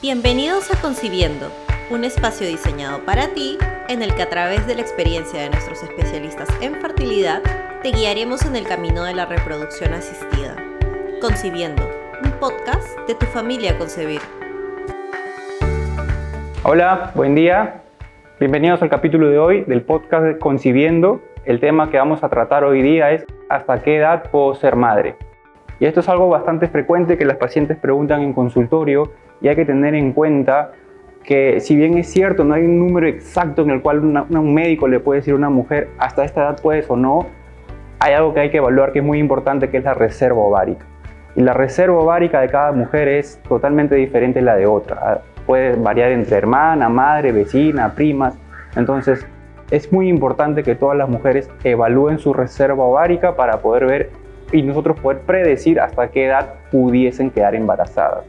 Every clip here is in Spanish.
Bienvenidos a Concibiendo, un espacio diseñado para ti en el que a través de la experiencia de nuestros especialistas en fertilidad te guiaremos en el camino de la reproducción asistida. Concibiendo, un podcast de tu familia a concebir. Hola, buen día. Bienvenidos al capítulo de hoy del podcast de Concibiendo. El tema que vamos a tratar hoy día es ¿hasta qué edad puedo ser madre? Y esto es algo bastante frecuente que las pacientes preguntan en consultorio y hay que tener en cuenta que si bien es cierto, no hay un número exacto en el cual un médico le puede decir a una mujer hasta esta edad puedes o no, hay algo que hay que evaluar que es muy importante, que es la reserva ovárica. Y la reserva ovárica de cada mujer es totalmente diferente a la de otra. Puede variar entre hermana, madre, vecina, primas. Entonces es muy importante que todas las mujeres evalúen su reserva ovárica para poder ver y nosotros poder predecir hasta qué edad pudiesen quedar embarazadas.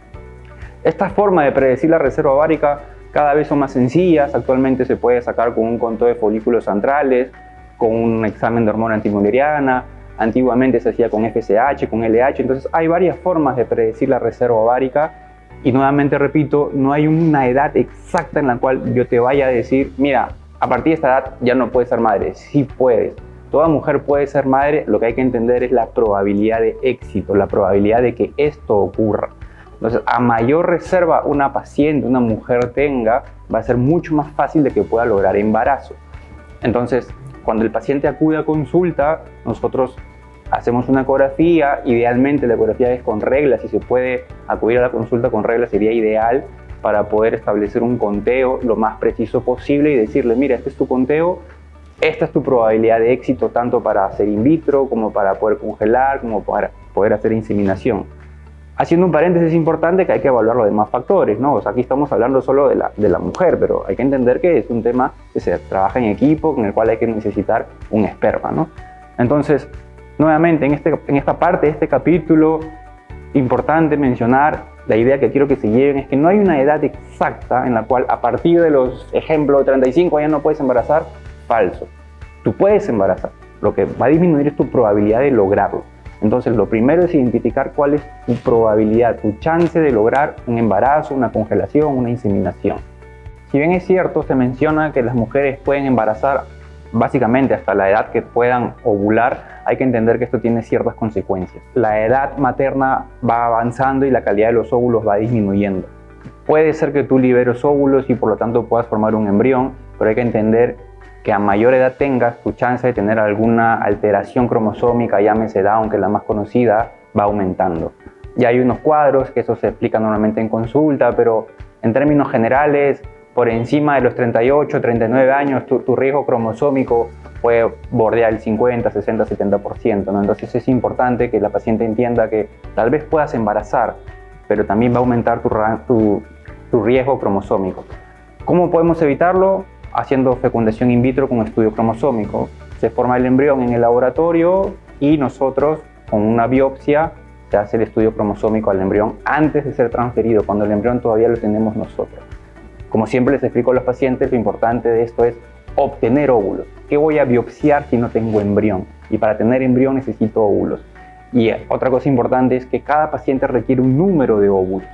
Esta forma de predecir la reserva ovárica cada vez son más sencillas. Actualmente se puede sacar con un conteo de folículos centrales, con un examen de hormona antimülleriana. Antiguamente se hacía con FSH, con LH. Entonces hay varias formas de predecir la reserva ovárica. Y nuevamente repito, no hay una edad exacta en la cual yo te vaya a decir, mira, a partir de esta edad ya no puedes ser madre. Sí puedes. Toda mujer puede ser madre. Lo que hay que entender es la probabilidad de éxito, la probabilidad de que esto ocurra. Entonces, a mayor reserva una paciente, una mujer tenga, va a ser mucho más fácil de que pueda lograr embarazo. Entonces, cuando el paciente acude a consulta, nosotros hacemos una ecografía. Idealmente la ecografía es con reglas. Si se puede acudir a la consulta con reglas sería ideal para poder establecer un conteo lo más preciso posible y decirle, mira, este es tu conteo, esta es tu probabilidad de éxito tanto para hacer in vitro como para poder congelar, como para poder hacer inseminación. Haciendo un paréntesis importante que hay que evaluar los demás factores, ¿no? O sea, aquí estamos hablando solo de la mujer, pero hay que entender que es un tema que se trabaja en equipo, con el cual hay que necesitar un esperma, ¿no? Entonces, nuevamente, en esta parte de este capítulo, importante mencionar, la idea que quiero que se lleven es que no hay una edad exacta en la cual a partir de los ejemplos de 35 años no puedes embarazar. Falso. Tú puedes embarazar. Lo que va a disminuir es tu probabilidad de lograrlo. Entonces, lo primero es identificar cuál es tu probabilidad, tu chance de lograr un embarazo, una congelación, una inseminación. Si bien es cierto, se menciona que las mujeres pueden embarazar básicamente hasta la edad que puedan ovular, hay que entender que esto tiene ciertas consecuencias. La edad materna va avanzando y la calidad de los óvulos va disminuyendo. Puede ser que tú liberes óvulos y por lo tanto puedas formar un embrión, pero hay que entender que a mayor edad tengas, tu chance de tener alguna alteración cromosómica, llámese Down, que es la más conocida, va aumentando. Ya hay unos cuadros que eso se explica normalmente en consulta, pero en términos generales, por encima de los 38, 39 años, tu riesgo cromosómico puede bordear el 50, 60, 70%, ¿no? Entonces es importante que la paciente entienda que tal vez puedas embarazar, pero también va a aumentar tu riesgo cromosómico. ¿Cómo podemos evitarlo? Haciendo fecundación in vitro con estudio cromosómico. Se forma el embrión en el laboratorio y nosotros, con una biopsia, se hace el estudio cromosómico al embrión antes de ser transferido, cuando el embrión todavía lo tenemos nosotros. Como siempre les explico a los pacientes, lo importante de esto es obtener óvulos. ¿Qué voy a biopsiar si no tengo embrión? Y para tener embrión necesito óvulos. Y otra cosa importante es que cada paciente requiere un número de óvulos.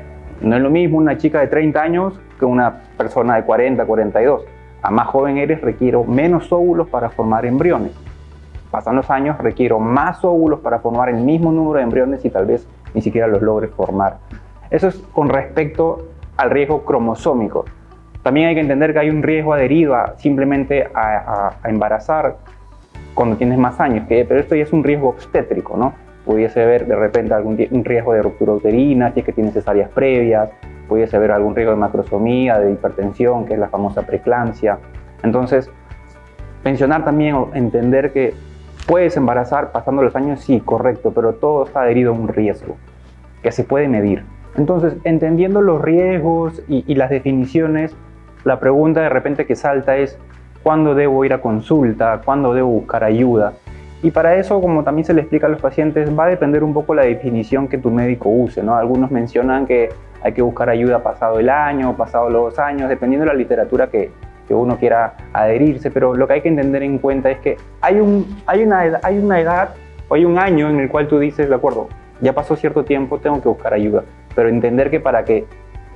No es lo mismo una chica de 30 años que una persona de 40, 42. A más joven eres, requiero menos óvulos para formar embriones. Pasan los años, requiero más óvulos para formar el mismo número de embriones y tal vez ni siquiera los logre formar. Eso es con respecto al riesgo cromosómico. También hay que entender que hay un riesgo adherido simplemente a embarazar cuando tienes más años, pero esto ya es un riesgo obstétrico, ¿no? Pudiese haber de repente un riesgo de ruptura uterina, si es que tienes cesáreas previas, pudiese haber algún riesgo de macrosomía, de hipertensión, que es la famosa preeclampsia. Entonces, mencionar también o entender que puedes embarazar pasando los años, sí, correcto, pero todo está adherido a un riesgo que se puede medir. Entonces, entendiendo los riesgos y las definiciones, la pregunta de repente que salta es ¿cuándo debo ir a consulta? ¿Cuándo debo buscar ayuda? Y para eso, como también se le explica a los pacientes, va a depender un poco la definición que tu médico use, ¿no? Algunos mencionan que hay que buscar ayuda pasado el año, pasado los 2 años, dependiendo de la literatura que uno quiera adherirse, pero lo que hay que entender en cuenta es que hay una edad o hay un año en el cual tú dices, de acuerdo, ya pasó cierto tiempo, tengo que buscar ayuda, pero entender que para que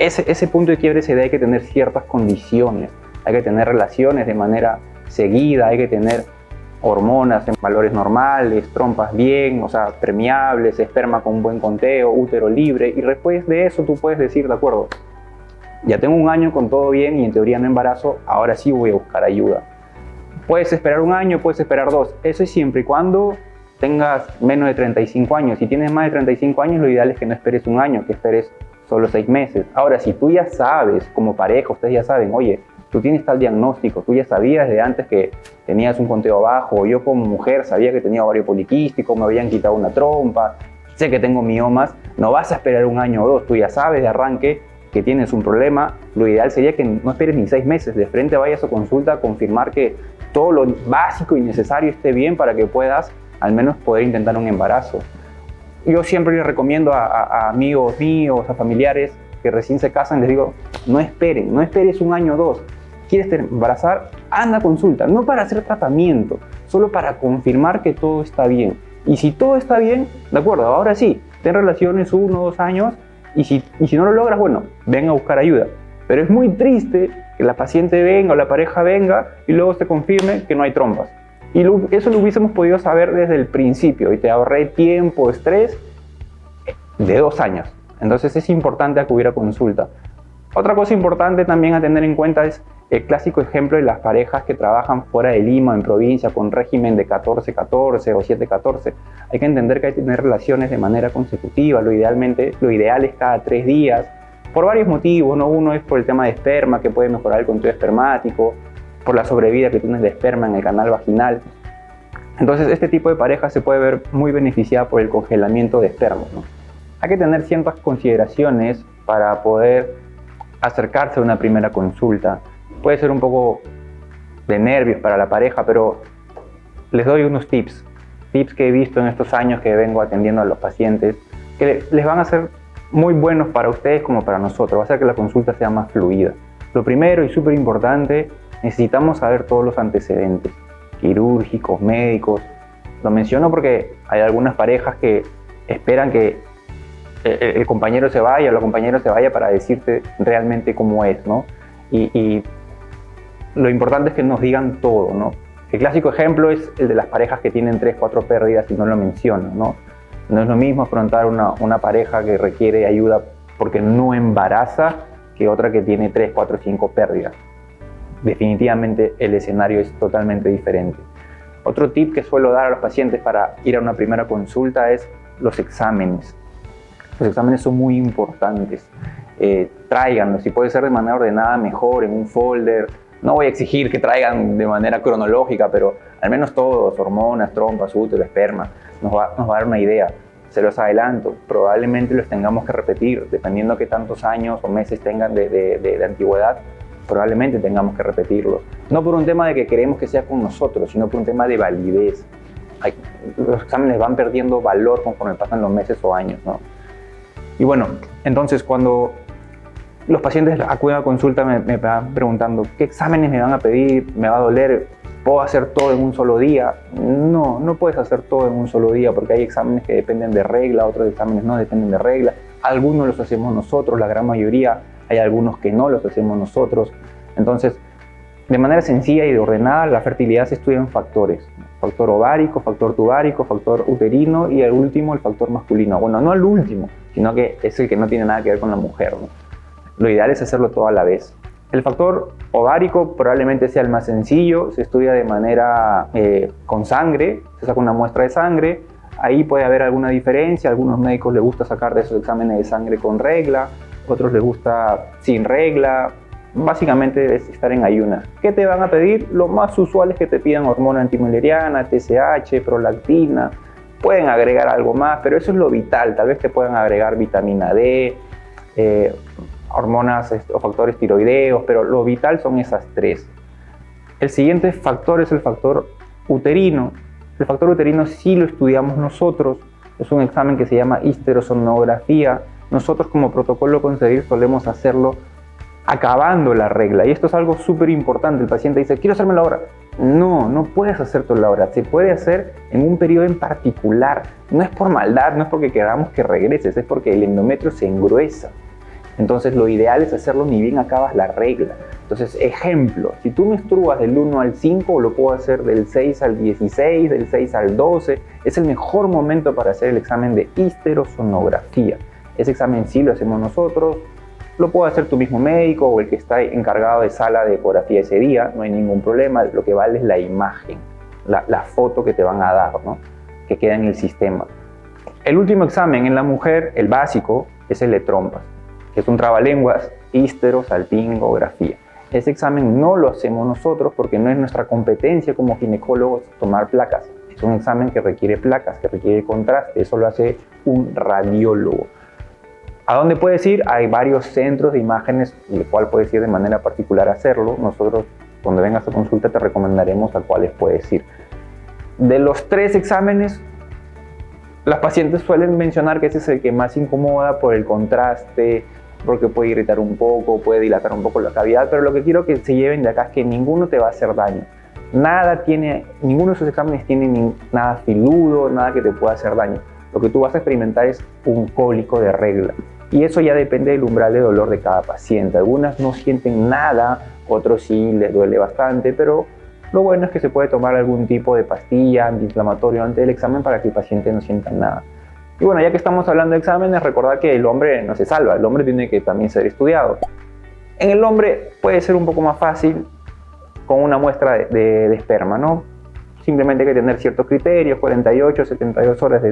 ese punto de quiebre se da, hay que tener ciertas condiciones, hay que tener relaciones de manera seguida, hay que tener hormonas en valores normales, trompas bien, o sea, permeables, esperma con un buen conteo, útero libre, y después de eso tú puedes decir, de acuerdo, ya tengo un año con todo bien y en teoría no embarazo, ahora sí voy a buscar ayuda. Puedes esperar un año, puedes esperar 2, eso es siempre y cuando tengas menos de 35 años. Si tienes más de 35 años, lo ideal es que no esperes un año, que esperes solo 6 meses. Ahora, si tú ya sabes, como pareja, ustedes ya saben, oye, tú tienes tal diagnóstico, tú ya sabías de antes que tenías un conteo bajo, o yo como mujer sabía que tenía ovario poliquístico, me habían quitado una trompa, sé que tengo miomas, no vas a esperar un año o 2, tú ya sabes de arranque que tienes un problema. Lo ideal sería que no esperes ni 6 meses, de frente vayas a consulta a confirmar que todo lo básico y necesario esté bien para que puedas al menos poder intentar un embarazo. Yo siempre les recomiendo a amigos míos, a familiares que recién se casan, les digo, no esperes un año o 2. ¿Quieres embarazar? Anda a consulta, no para hacer tratamiento, solo para confirmar que todo está bien. Y si todo está bien, de acuerdo, ahora sí, ten relaciones 1 o 2 años, y si no lo logras, bueno, ven a buscar ayuda. Pero es muy triste que la paciente venga o la pareja venga y luego se confirme que no hay trompas. Y eso lo hubiésemos podido saber desde el principio y te ahorré tiempo, estrés de 2 años. Entonces es importante acudir a consulta. Otra cosa importante también a tener en cuenta es el clásico ejemplo de las parejas que trabajan fuera de Lima, en provincia, con régimen de 14-14 o 7-14. Hay que entender que hay que tener relaciones de manera consecutiva. Lo ideal es cada 3 días, por varios motivos, ¿no? Uno es por el tema de esperma, que puede mejorar el conteo espermático, por la sobrevida que tienes de esperma en el canal vaginal. Entonces este tipo de pareja se puede ver muy beneficiada por el congelamiento de esperma, ¿no? Hay que tener ciertas consideraciones para poder acercarse a una primera consulta. Puede ser un poco de nervios para la pareja, pero les doy unos tips que he visto en estos años que vengo atendiendo a los pacientes, que les van a ser muy buenos para ustedes como para nosotros, va a hacer que la consulta sea más fluida. Lo primero y súper importante, necesitamos saber todos los antecedentes, quirúrgicos, médicos. Lo menciono porque hay algunas parejas que esperan que el compañero se vaya o la compañera se vaya para decirte realmente cómo es, ¿no? Y lo importante es que nos digan todo, ¿no? El clásico ejemplo es el de las parejas que tienen 3-4 pérdidas y no lo mencionan, ¿no? No es lo mismo afrontar una pareja que requiere ayuda porque no embaraza que otra que tiene 3, 4, 5 pérdidas. Definitivamente el escenario es totalmente diferente. Otro tip que suelo dar a los pacientes para ir a una primera consulta es los exámenes. Los exámenes son muy importantes. Tráiganlos, si puede ser de manera ordenada, mejor, en un folder. No voy a exigir que traigan de manera cronológica, pero al menos todos, hormonas, trompas, útero, esperma, nos va a dar una idea. Se los adelanto, probablemente los tengamos que repetir, dependiendo qué tantos años o meses tengan de antigüedad, probablemente tengamos que repetirlos. No por un tema de que queremos que sea con nosotros, sino por un tema de validez. Los exámenes van perdiendo valor conforme pasan los meses o años, ¿no? Y bueno, entonces cuando los pacientes acuden a consulta me van preguntando ¿qué exámenes me van a pedir? ¿Me va a doler? ¿Puedo hacer todo en un solo día? No puedes hacer todo en un solo día porque hay exámenes que dependen de regla, otros exámenes no dependen de regla. Algunos los hacemos nosotros, la gran mayoría. Hay algunos que no los hacemos nosotros. Entonces, de manera sencilla y ordenada, la fertilidad se estudia en factores. Factor ovárico, factor tubárico, factor uterino y el último, el factor masculino. Bueno, no el último, sino que es el que no tiene nada que ver con la mujer, ¿no? Lo ideal es hacerlo todo a la vez. El factor ovárico probablemente sea el más sencillo, se estudia de manera con sangre, se saca una muestra de sangre, ahí puede haber alguna diferencia, a algunos médicos les gusta sacar de esos exámenes de sangre con regla, otros les gusta sin regla, básicamente es estar en ayunas. ¿Qué te van a pedir? Lo más usual es que te pidan hormona antimileriana, TSH, prolactina, pueden agregar algo más, pero eso es lo vital, tal vez te puedan agregar vitamina D, hormonas o factores tiroideos, pero lo vital son esas 3. El siguiente factor es el factor uterino. El factor uterino sí lo estudiamos nosotros, es un examen que se llama histerosonografía. Nosotros como protocolo Concebir solemos hacerlo acabando la regla y esto es algo súper importante. El paciente dice, quiero hacérmelo ahora. No puedes hacértelo ahora, se puede hacer en un periodo en particular. No es por maldad, no es porque queramos que regreses, es porque el endometrio se engruesa. Entonces lo ideal es hacerlo ni bien acabas la regla. Entonces, ejemplo, si tú menstruas del 1 al 5, lo puedo hacer del 6 al 16, del 6 al 12. Es el mejor momento para hacer el examen de histerosonografía. Ese examen sí lo hacemos nosotros. Lo puede hacer tu mismo médico o el que está encargado de sala de ecografía ese día, no hay ningún problema. Lo que vale es la imagen, la foto que te van a dar, ¿no? Que queda en el sistema. El último examen en la mujer, el básico, es el de trompas, que es un trabalenguas, histerosalpingografía. Ese examen no lo hacemos nosotros porque no es nuestra competencia como ginecólogos tomar placas. Es un examen que requiere placas, que requiere contraste, eso lo hace un radiólogo. ¿A dónde puedes ir? Hay varios centros de imágenes, el cual puedes ir de manera particular a hacerlo. Nosotros, cuando vengas a consulta, te recomendaremos a cuáles puedes ir. De los 3 exámenes, las pacientes suelen mencionar que ese es el que más incomoda por el contraste, porque puede irritar un poco, puede dilatar un poco la cavidad, pero lo que quiero que se lleven de acá es que ninguno te va a hacer daño. Ninguno de esos exámenes tiene nada filudo, nada que te pueda hacer daño. Lo que tú vas a experimentar es un cólico de regla. Y eso ya depende del umbral de dolor de cada paciente. Algunas no sienten nada, otros sí les duele bastante, pero lo bueno es que se puede tomar algún tipo de pastilla antiinflamatorio antes del examen para que el paciente no sienta nada. Y bueno, ya que estamos hablando de exámenes, recordar que el hombre no se salva, el hombre tiene que también ser estudiado. En el hombre puede ser un poco más fácil con una muestra de esperma, ¿no? Simplemente hay que tener ciertos criterios, 48, 72 horas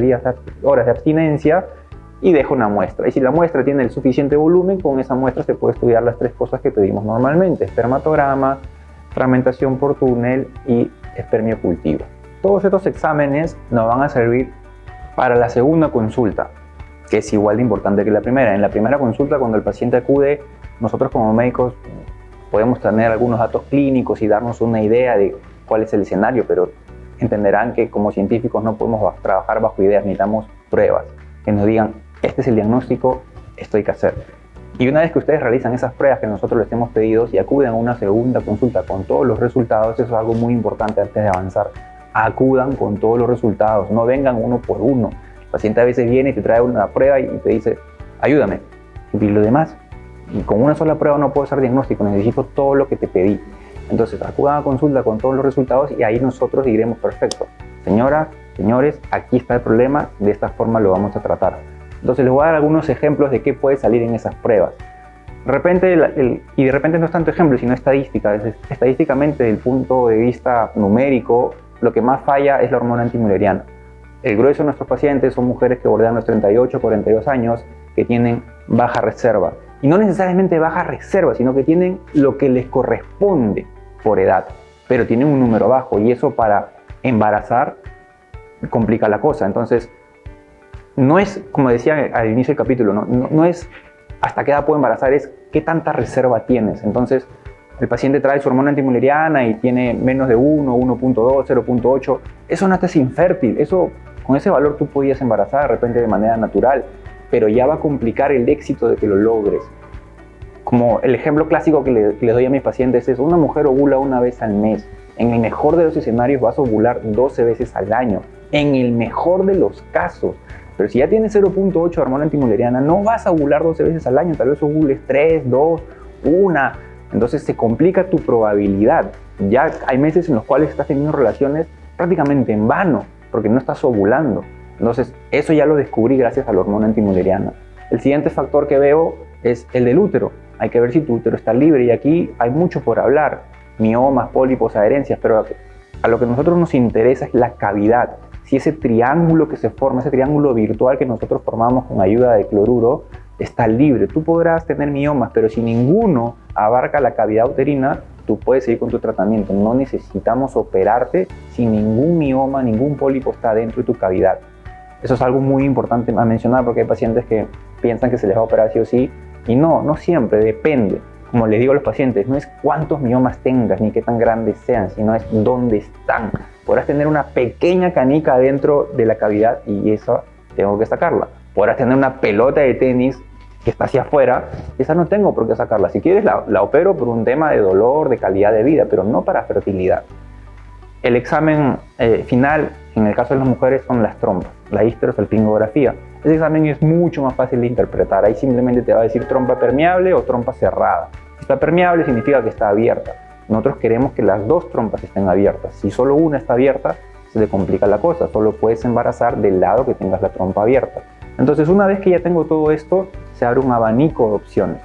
de abstinencia, y deja una muestra. Y si la muestra tiene el suficiente volumen, con esa muestra se puede estudiar las 3 cosas que pedimos normalmente: espermatograma, fragmentación por túnel y espermiocultivo. Todos estos exámenes nos van a servir para la segunda consulta, que es igual de importante que la primera. En la primera consulta, cuando el paciente acude, nosotros como médicos podemos tener algunos datos clínicos y darnos una idea de cuál es el escenario, pero entenderán que como científicos no podemos trabajar bajo ideas, necesitamos pruebas que nos digan: este es el diagnóstico, esto hay que hacer. Y una vez que ustedes realizan esas pruebas que nosotros les hemos pedido y acuden a una segunda consulta con todos los resultados, eso es algo muy importante antes de avanzar. Acudan con todos los resultados, no vengan uno por uno. El paciente a veces viene y te trae una prueba y te dice: ayúdame, y lo demás. Y con una sola prueba no puedo hacer diagnóstico, necesito todo lo que te pedí. Entonces acudan a consulta con todos los resultados y ahí nosotros diremos: perfecto, señoras, señores, aquí está el problema, de esta forma lo vamos a tratar. Entonces les voy a dar algunos ejemplos de qué puede salir en esas pruebas. De repente no es tanto ejemplo, sino estadística. Estadísticamente, desde el punto de vista numérico, lo que más falla es la hormona antimülleriana. El grueso de nuestros pacientes son mujeres que bordean los 38, 42 años, que tienen baja reserva. Y no necesariamente baja reserva, sino que tienen lo que les corresponde por edad, pero tienen un número bajo, y eso para embarazar complica la cosa. Entonces, no es, como decía al inicio del capítulo, no es hasta qué edad puedo embarazar, es qué tanta reserva tienes. Entonces, el paciente trae su hormona antimülleriana y tiene menos de 1, 1.2, 0.8. Eso no te es infértil. Con ese valor tú podías embarazar de repente de manera natural, pero ya va a complicar el éxito de que lo logres. Como el ejemplo clásico que le doy a mis pacientes es: una mujer ovula una vez al mes. En el mejor de los escenarios vas a ovular 12 veces al año. En el mejor de los casos. Pero si ya tienes 0.8 hormona antimülleriana, no vas a ovular 12 veces al año. Tal vez ovules 3, 2, 1. Entonces se complica tu probabilidad. Ya hay meses en los cuales estás teniendo relaciones prácticamente en vano, porque no estás ovulando. Entonces eso ya lo descubrí gracias a la hormona antimülleriana. El siguiente factor que veo es el del útero. Hay que ver si tu útero está libre, y aquí hay mucho por hablar: miomas, pólipos, adherencias, pero a lo que a nosotros nos interesa es la cavidad. Si ese triángulo que se forma, ese triángulo virtual que nosotros formamos con ayuda de cloruro, está libre. Tú podrás tener miomas, pero si ninguno abarca la cavidad uterina, tú puedes seguir con tu tratamiento. No necesitamos operarte si ningún mioma, ningún pólipo está dentro de tu cavidad. Eso es algo muy importante a mencionar, porque hay pacientes que piensan que se les va a operar sí o sí, y no siempre, depende. Como les digo a los pacientes, no es cuántos miomas tengas ni qué tan grandes sean, sino es dónde están. Podrás tener una pequeña canica dentro de la cavidad y esa tengo que sacarla. Podrás tener una pelota de tenis que está hacia afuera, esa no tengo por qué sacarla. Si quieres la opero por un tema de dolor, de calidad de vida, pero no para fertilidad. El examen final, en el caso de las mujeres, son las trompas. la histerosalpingografía. Ese examen es mucho más fácil de interpretar. Ahí simplemente te va a decir trompa permeable o trompa cerrada. Si está permeable significa que está abierta. Nosotros queremos que las dos trompas estén abiertas. Si solo una está abierta, se te complica la cosa. Solo puedes embarazar del lado que tengas la trompa abierta. Entonces, una vez que ya tengo todo esto, se abre un abanico de opciones.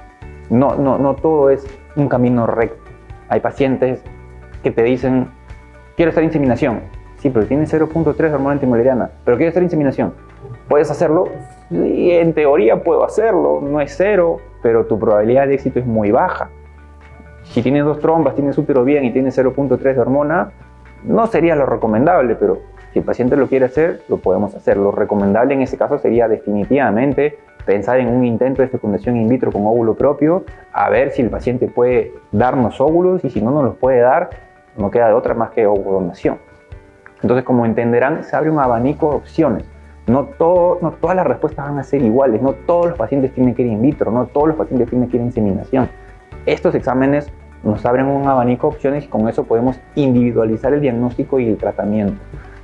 No todo es un camino recto. Hay pacientes que te dicen, quiero hacer inseminación. Sí, pero tienes 0.3 de hormona antimoleriana. Pero quiero hacer inseminación. ¿Puedes hacerlo? Sí, en teoría puedo hacerlo. No es cero, pero tu probabilidad de éxito es muy baja. Si tienes dos trompas, tienes útero bien y tienes 0.3 de hormona, no sería lo recomendable, pero si el paciente lo quiere hacer, lo podemos hacer. Lo recomendable en ese caso sería definitivamente pensar en un intento de fecundación in vitro con óvulo propio, a ver si el paciente puede darnos óvulos, y si no nos los puede dar, no queda de otra más que ovudonación. Entonces, como entenderán, se abre un abanico de opciones. No todas las respuestas van a ser iguales, no todos los pacientes tienen que ir in vitro, no todos los pacientes tienen que ir a inseminación. Estos exámenes nos abren un abanico de opciones y con eso podemos individualizar el diagnóstico y el tratamiento.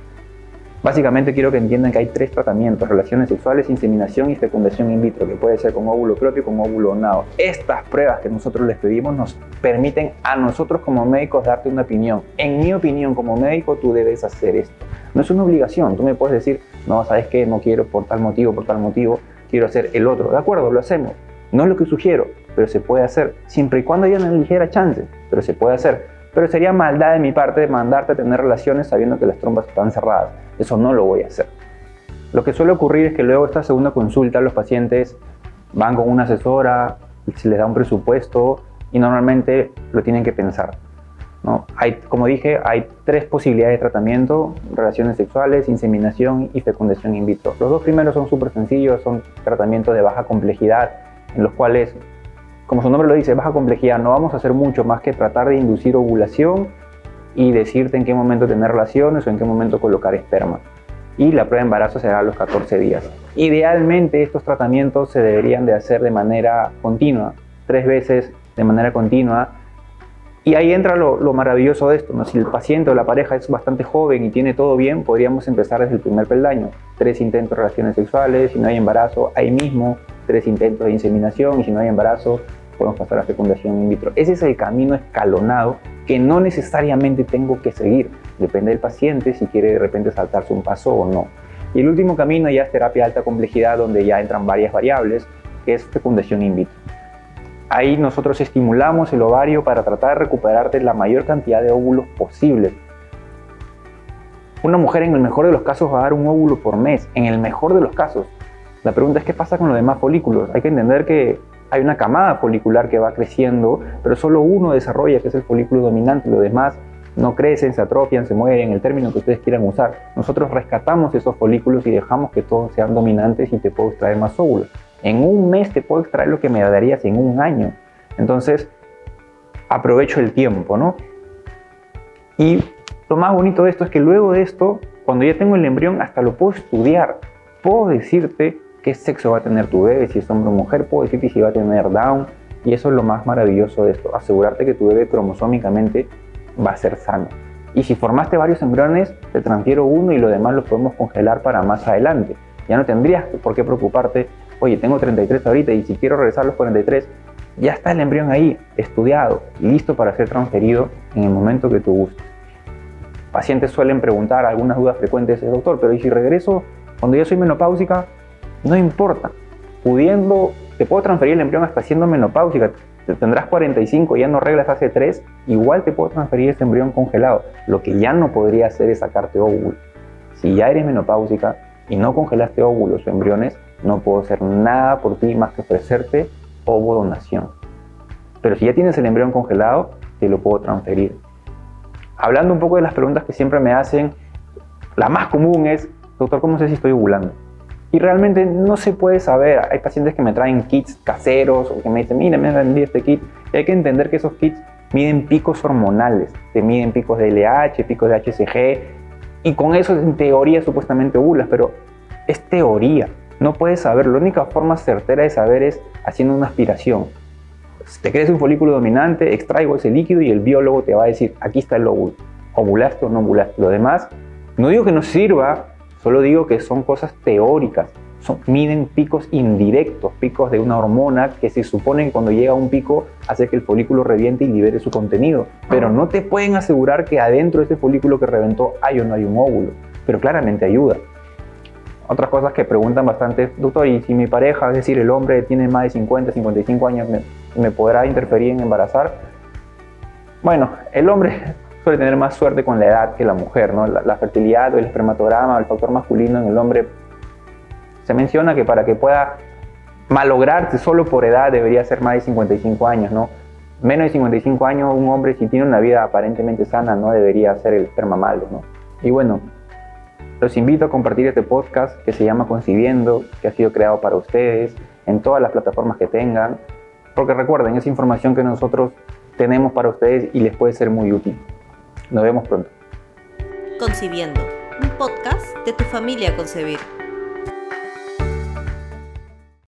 Básicamente quiero que entiendan que hay 3 tratamientos: relaciones sexuales, inseminación y fecundación in vitro, que puede ser con óvulo propio o con óvulo donado. Estas pruebas que nosotros les pedimos nos permiten a nosotros como médicos darte una opinión. En mi opinión, como médico, tú debes hacer esto. No es una obligación. Tú me puedes decir, no, ¿sabes qué? No quiero por tal motivo, quiero hacer el otro. De acuerdo, lo hacemos. No es lo que sugiero, pero se puede hacer, siempre y cuando haya una ligera chance, pero se puede hacer. Pero sería maldad de mi parte de mandarte a tener relaciones sabiendo que las trompas están cerradas. Eso no lo voy a hacer. Lo que suele ocurrir es que luego de esta segunda consulta los pacientes van con una asesora, se les da un presupuesto y normalmente lo tienen que pensar, ¿no? Como dije, hay 3 posibilidades de tratamiento: relaciones sexuales, inseminación y fecundación in vitro. Los 2 primeros son súper sencillos, son tratamientos de baja complejidad, en los cuales, como su nombre lo dice, baja complejidad, no vamos a hacer mucho más que tratar de inducir ovulación y decirte en qué momento tener relaciones o en qué momento colocar esperma. Y la prueba de embarazo será a los 14 días. Idealmente estos tratamientos se deberían de hacer de manera continua, 3 veces de manera continua. Y ahí entra lo maravilloso de esto, ¿no? Si el paciente o la pareja es bastante joven y tiene todo bien, podríamos empezar desde el primer peldaño. 3 intentos de relaciones sexuales, si no hay embarazo, ahí mismo 3 intentos de inseminación, y si no hay embarazo, podemos pasar a fecundación in vitro. Ese es el camino escalonado que no necesariamente tengo que seguir. Depende del paciente si quiere de repente saltarse un paso o no. Y el último camino ya es terapia de alta complejidad, donde ya entran varias variables, que es fecundación in vitro. Ahí nosotros estimulamos el ovario para tratar de recuperarte la mayor cantidad de óvulos posibles. Una mujer en el mejor de los casos va a dar un óvulo por mes, en el mejor de los casos. La pregunta es, ¿qué pasa con los demás folículos? Hay que entender que hay una camada folicular que va creciendo, pero solo uno desarrolla, que es el folículo dominante. Los demás no crecen, se atrofian, se mueren, el término que ustedes quieran usar. Nosotros rescatamos esos folículos y dejamos que todos sean dominantes y te puedo extraer más óvulos. En un mes te puedo extraer lo que me darías en un año. Entonces, aprovecho el tiempo, ¿no? Y lo más bonito de esto es que luego de esto, cuando ya tengo el embrión, hasta lo puedo estudiar. Puedo decirte qué sexo va a tener tu bebé, si es hombre o mujer, puedo decirte si va a tener Down, y eso es lo más maravilloso de esto, asegurarte que tu bebé cromosómicamente va a ser sano. Y si formaste varios embriones, te transfiero uno y lo demás lo podemos congelar para más adelante. Ya no tendrías por qué preocuparte, oye, tengo 33 ahorita y si quiero regresar a los 43, ya está el embrión ahí, estudiado, listo para ser transferido en el momento que tú gustes. Pacientes suelen preguntar, algunas dudas frecuentes es, doctor, pero ¿y si regreso cuando ya soy menopáusica? No importa, te puedo transferir el embrión hasta siendo menopáusica. Tendrás 45, ya no reglas hace 3, igual te puedo transferir ese embrión congelado. Lo que ya no podría hacer es sacarte óvulos. Si ya eres menopáusica y no congelaste óvulos o embriones, no puedo hacer nada por ti más que ofrecerte ovodonación. Pero si ya tienes el embrión congelado, te lo puedo transferir. Hablando un poco de las preguntas que siempre me hacen, la más común es, doctor, ¿cómo sé si estoy ovulando? Y realmente no se puede saber. Hay pacientes que me traen kits caseros o que me dicen, mira, me han vendido este kit. Y hay que entender que esos kits miden picos hormonales, te miden picos de LH, picos de HCG, y con eso en teoría supuestamente ovulas, pero es teoría, no puedes saber. La única forma certera de saber es haciendo una aspiración. Si te crees un folículo dominante, extraigo ese líquido y el biólogo te va a decir, aquí está el óvulo, ovulaste o no ovulaste. Lo demás, no digo que no sirva, Solo digo que son cosas teóricas. Miden picos indirectos, picos de una hormona que se supone que cuando llega a un pico hace que el folículo reviente y libere su contenido. Pero no te pueden asegurar que adentro de ese folículo que reventó hay o no hay un óvulo. Pero claramente ayuda. Otras cosas que preguntan bastante, doctor, ¿y si mi pareja, es decir, el hombre tiene más de 50, 55 años, me podrá interferir en embarazar? Bueno, el hombre suele tener más suerte con la edad que la mujer, ¿no? La fertilidad o el espermatograma, el factor masculino en el hombre, se menciona que para que pueda malograrse solo por edad debería ser más de 55 años, ¿no? Menos de 55 años, un hombre, si tiene una vida aparentemente sana, no debería ser el esperma malo, ¿no? Y bueno, los invito a compartir este podcast que se llama Concibiendo, que ha sido creado para ustedes en todas las plataformas que tengan, porque recuerden, es información que nosotros tenemos para ustedes y les puede ser muy útil. Nos vemos pronto. Concibiendo, un podcast de Tu Familia Concebir.